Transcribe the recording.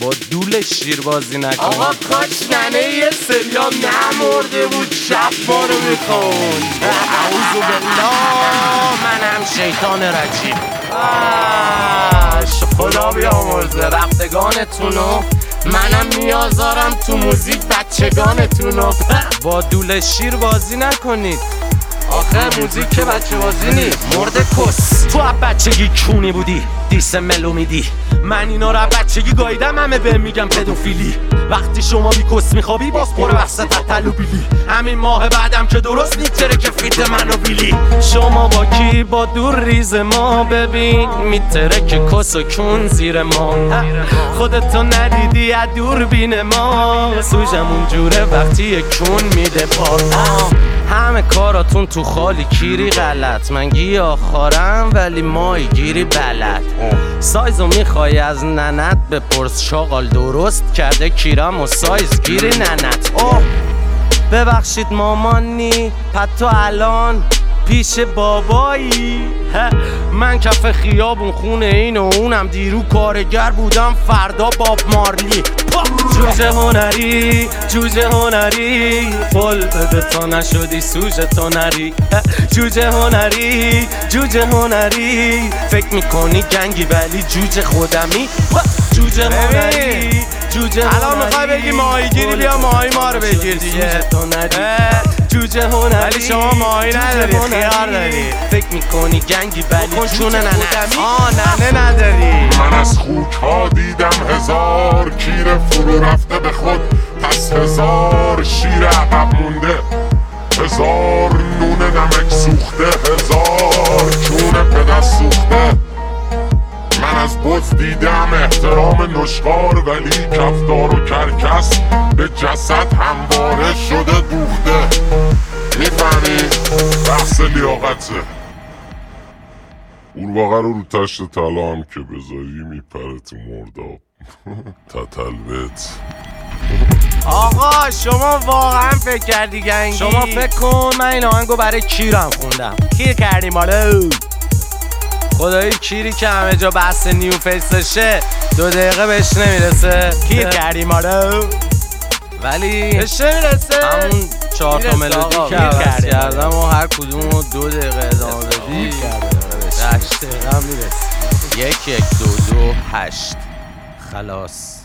با دول شیر بازی نکن. آقا کاش ننه یه سریا نمرده بود شب ما رو میخون. اعوذ بالله، منم شیطان رجیم. خدا بیامرزه رفتگانتونو، منم میازارم تو موزیک بچگانتونو. با دول شیر بازی نکنید. آخه موزیک که بچه بازی نیست، مرد کس. تو از بچگی کونی بودی، دیس ملو میدی. من اینا رو از بچگی گاییدم، همه به میگم پدوفیلی. وقتی شما بی کس میخوابی باز پر وسط تلو بیلی. همین ماه بعدم که درست نیتره که فیت منو بیلی. شما با کی؟ با دور ریز ما. ببین میتره که کس و کون زیر ما. خودتو ندیدی از دوربین ما. سوژمون جوره وقتی کون میده پا. همه کاراتون تو خالی کیری غلط. من گیاهخوارم ولی ماهی گیری بلد. سایزو میخوای از ننت بپرس، شاغال درست کرده کیرم و سایز گیری ننت. ببخشید مامانی، پتو الان پیش بابایی. من کف خیابون خونه این و اونم، دیرو کارگر بودم فردا باب مارلی. جوجه هنری، جوجه هنری، قول بده تا نشدی سوژه تا نری. جوجه هنری، جوجه هنری، فکر میکنی گنگی ولی جوجه خودمی. جوجه هنری، جوجه هنری. الان میخوای بگی ماهیگیری، بیا ماهی ما رو بگیر دیگه. جوجه هنری، ولی شما ماهی نداری، خیار داری. فکر میکنی گنگی ولی چونه ننه نداری. من از خوک ها دیدم هزار کیر فرو رفته به خود، پس هزار شیر عقب مونده، هزار نون نمک سوخته، هزار چون پدر سوخته. من از بز دیدم احترام نشخار، ولی کفتار و کرکس به جسد همواره شده دوخته. میفهمی؟ بحث لیاقته. قورباغه رو تشت طلا هم که بذاری میپره تو مرداب. تتلبت. آقا شما واقعا فکر کردی گنگی؟ شما فکر کن من این آهنگو برای کیرم خوندم. کیر کردی مالو؟ خدایی کیری که همه جا بحث نیو فیسشه 2 دقیقه بهش نمیرسه. کیر کردی مالو؟ ولی بهش نمیرسه. همون 4 تا ملودی که عوض کردم و هر کدوم رو 2 دقیقه ادامه بدی 8 دقیقه هم میرسه. 1 1 2 2 8 خلاص.